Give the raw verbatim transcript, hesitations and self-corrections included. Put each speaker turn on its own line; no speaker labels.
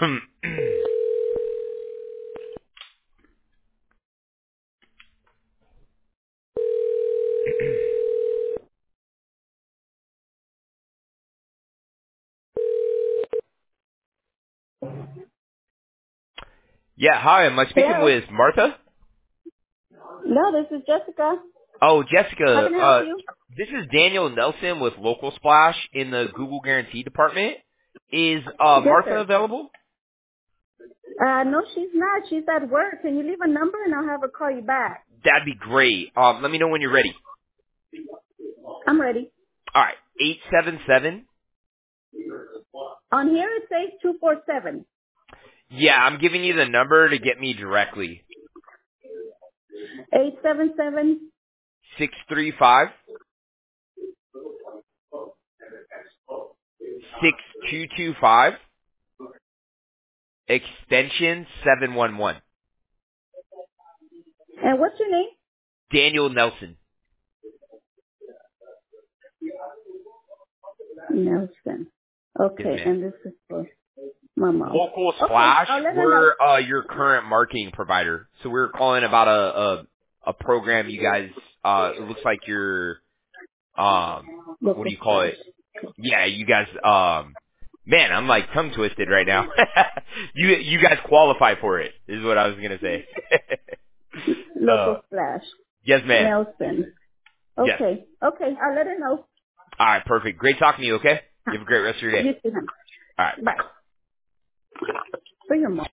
Yeah, hi, am I speaking
Hello.
with Martha?
No, this is Jessica.
Oh,
How
Jessica,
can I help
uh,
you?
this is Daniel Nelson with Local Splash in the Google Guarantee Department. Is, uh,
Yes,
Martha
sir.
available?
Uh, no, she's not. She's at work. Can you leave a number and I'll have her call you back?
That'd be great. Um, let me know when you're ready.
I'm ready.
Alright, eight seven seven.
On here it says two four seven.
Yeah, I'm giving you the number to get me directly.
Eight seven seven.
Six three five six two two five extension seven one one.
And what's your name?
Daniel Nelson.
Nelson.
Yes,
Okay,
ma'am.
and this is for my mom.
Local
Okay,
Splash,
I'll let her know.
we're uh, your current marketing provider. So we're calling about a a, a program you guys. Uh, it looks like you're um, what
Local
do you call
Splash.
it? Yeah, you guys. Um, man, I'm like tongue twisted right now. you you guys qualify for it, is what I was gonna say. uh,
Local Splash.
yes, ma'am.
Nelson.
Yes.
Okay. Okay, I'll let her know.
All right, perfect. Great talking to you. Okay. You have a great rest of your day.
You too, honey.
All right, bye.
Bye. For your mom.